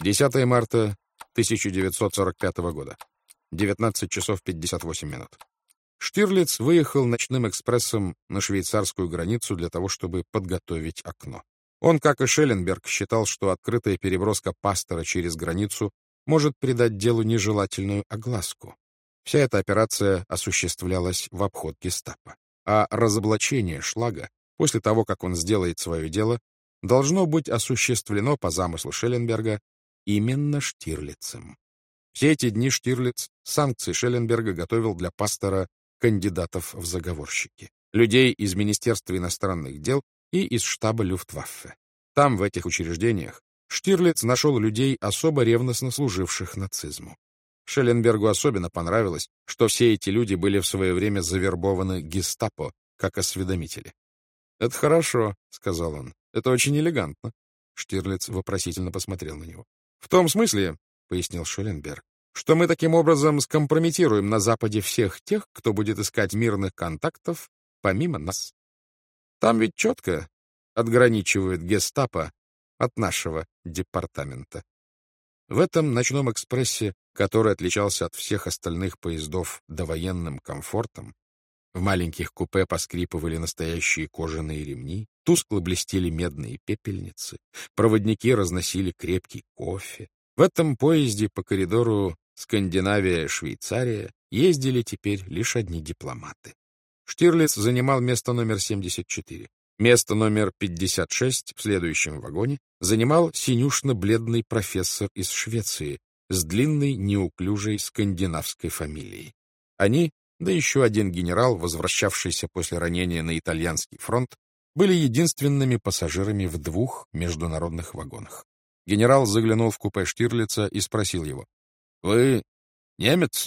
10 марта 1945 года. 19 часов 58 минут. Штирлиц выехал ночным экспрессом на швейцарскую границу для того, чтобы подготовить окно. Он, как и Шелленберг, считал, что открытая переброска Пастера через границу может придать делу нежелательную огласку. Вся эта операция осуществлялась в обход гестапо. А разоблачение Шлага, после того, как он сделает свое дело, должно быть осуществлено по замыслу Шелленберга именно Штирлицем. Все эти дни Штирлиц санкции Шелленберга готовил для Пастера кандидатов в заговорщики, людей из Министерства иностранных дел и из штаба Люфтваффе. Там, в этих учреждениях, Штирлиц нашел людей, особо ревностно служивших нацизму. Шелленбергу особенно понравилось, что все эти люди были в свое время завербованы гестапо, как осведомители. «Это хорошо», — сказал он. «Это очень элегантно». Штирлиц вопросительно посмотрел на него. «В том смысле, — пояснил Шелленберг, — что мы таким образом скомпрометируем на Западе всех тех, кто будет искать мирных контактов помимо нас. Там ведь четко отграничивают гестапо от нашего департамента». В этом ночном экспрессе, который отличался от всех остальных поездов довоенным комфортом, в маленьких купе поскрипывали настоящие кожаные ремни, тускло блестели медные пепельницы, проводники разносили крепкий кофе. В этом поезде по коридору Скандинавия-Швейцария ездили теперь лишь одни дипломаты. Штирлиц занимал место номер 74. Место номер 56 в следующем вагоне занимал синюшно-бледный профессор из Швеции с длинной, неуклюжей скандинавской фамилией. Они, да еще один генерал, возвращавшийся после ранения на итальянский фронт, были единственными пассажирами в двух международных вагонах. Генерал заглянул в купе Штирлица и спросил его: «Вы немец?»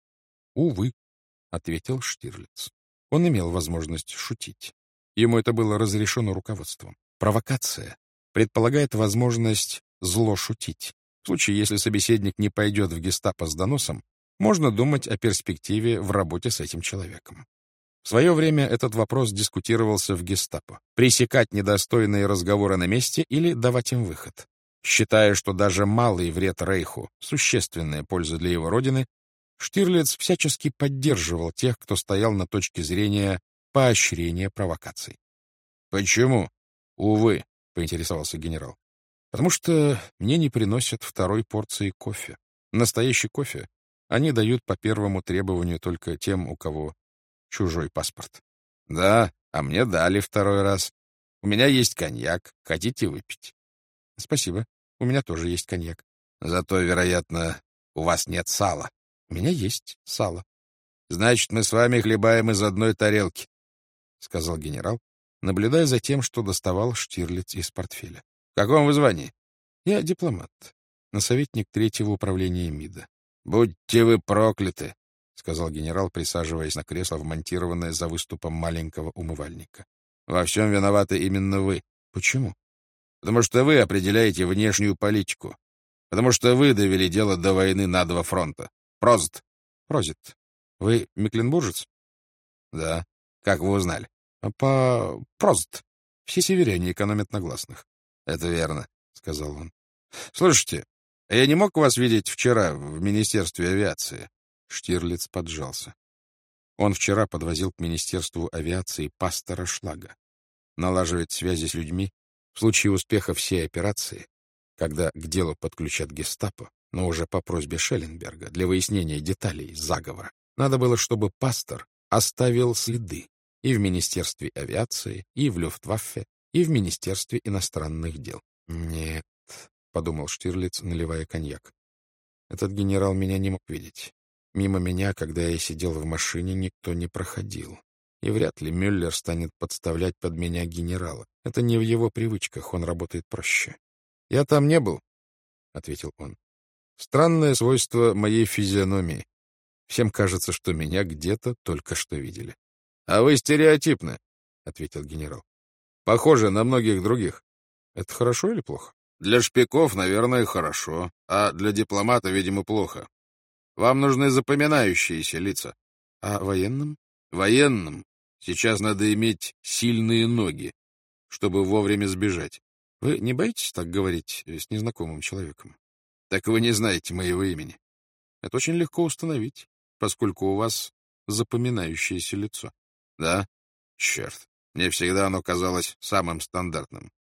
«Увы», — ответил Штирлиц. Он имел возможность шутить. Ему это было разрешено руководством. Провокация предполагает возможность зло шутить. В случае, если собеседник не пойдет в гестапо с доносом, можно думать о перспективе в работе с этим человеком. В свое время этот вопрос дискутировался в гестапо. Пресекать недостойные разговоры на месте или давать им выход. Считая, что даже малый вред Рейху — существенная польза для его родины, Штирлиц всячески поддерживал тех, кто стоял на точке зрения поощрения провокаций. «Почему? Увы», — поинтересовался генерал. «Потому что мне не приносят второй порции кофе. Настоящий кофе они дают по первому требованию только тем, у кого чужой паспорт». «Да, а мне дали второй раз. У меня есть коньяк. Хотите выпить?» «Спасибо. У меня тоже есть коньяк». «Зато, вероятно, у вас нет сала». «У меня есть сало». «Значит, мы с вами хлебаем из одной тарелки», — сказал генерал, наблюдая за тем, что доставал Штирлиц из портфеля. — В каком вы звании? — Я дипломат, советник третьего управления МИДа. — Будьте вы прокляты, — сказал генерал, присаживаясь на кресло, вмонтированное за выступом маленького умывальника. — Во всем виноваты именно вы. — Почему? — Потому что вы определяете внешнюю политику. Потому что вы довели дело до войны на два фронта. Прозит. — Прозит. Вы мекленбуржец? — Да. Как вы узнали? — По прозит. Все северяне экономят на гласных. — Это верно, — сказал он. — Слушайте, а я не мог вас видеть вчера в Министерстве авиации? Штирлиц поджался. Он вчера подвозил к Министерству авиации пастора Шлага. Налаживать связи с людьми в случае успеха всей операции, когда к делу подключат гестапо, но уже по просьбе Шелленберга для выяснения деталей заговора. Надо было, чтобы пастор оставил следы и в Министерстве авиации, и в Люфтваффе, и в Министерстве иностранных дел. «Нет», — подумал Штирлиц, наливая коньяк. «Этот генерал меня не мог видеть. Мимо меня, когда я сидел в машине, никто не проходил. И вряд ли Мюллер станет подставлять под меня генерала. Это не в его привычках, он работает проще». «Я там не был», — ответил он. «Странное свойство моей физиономии. Всем кажется, что меня где-то только что видели». «А вы стереотипны», — ответил генерал. «Похоже на многих других». «Это хорошо или плохо?» «Для шпиков, наверное, хорошо, а для дипломата, видимо, плохо. Вам нужны запоминающиеся лица». «А военным?» «Военным сейчас надо иметь сильные ноги, чтобы вовремя сбежать». «Вы не боитесь так говорить с незнакомым человеком?» Так вы не знаете моего имени. Это очень легко установить, поскольку у вас запоминающееся лицо. Да? Черт. Мне всегда оно казалось самым стандартным.